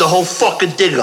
whole fucking digger.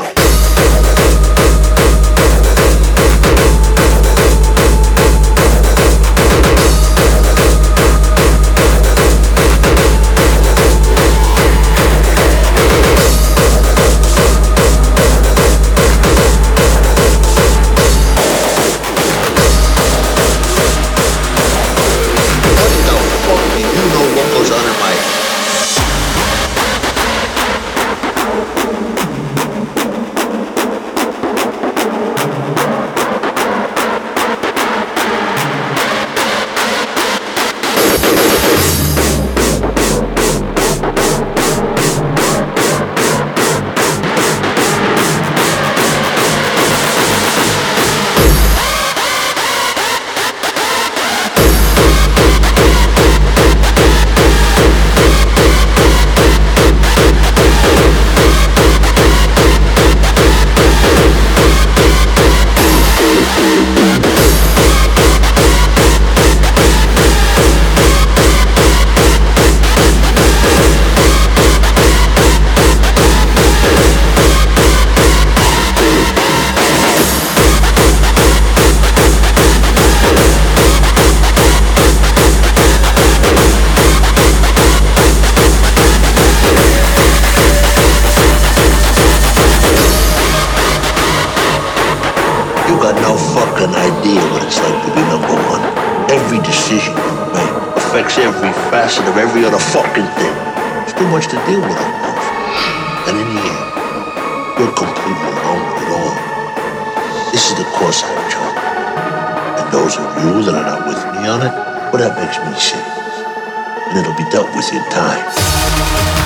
Every facet of every other fucking thing. It's too much to deal with, almost. And in the end, you're completely alone with it all. This is the course I've chosen. And those of you that are not with me on it, well, that makes me sick. And it'll be dealt with in time.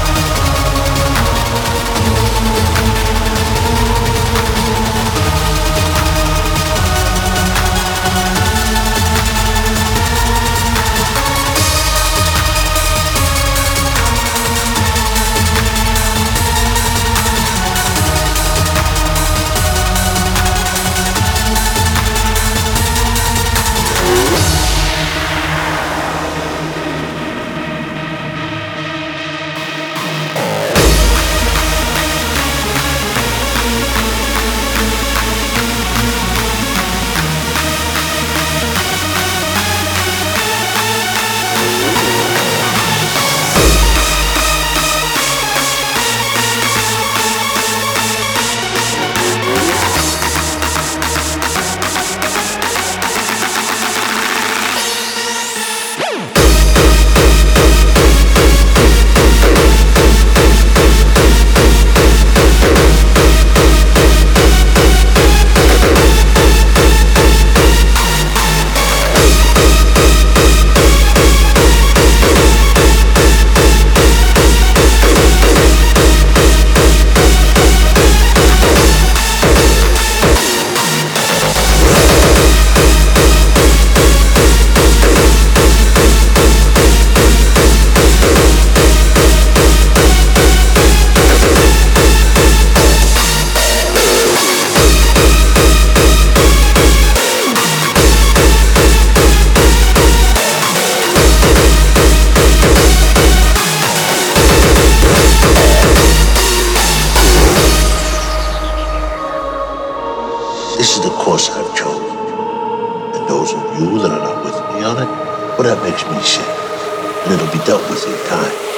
This is the course I've chosen. And those of you that are not with me on it, well, that makes me sick. And it'll be dealt with in time.